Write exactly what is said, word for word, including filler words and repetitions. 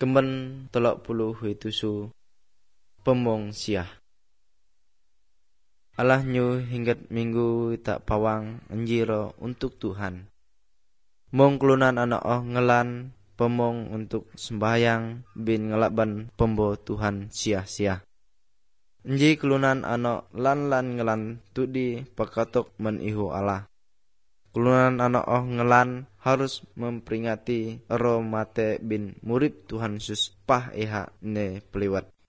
Kemben telok puluh itusu pemong siah. Allah nyu hinggat minggu tak pawang enjiro untuk Tuhan. Mong kelunan anak oh ngelan pemong untuk sembahyang bin ngelaban pembo Tuhan siah-siah. Enji kelunan anak lan-lan ngelan tudi pakatok menihu Allah. Kelunan anak oh ngelan harus memperingati ero mate bin murid Tuhan Yesus pah eha ne peliwat.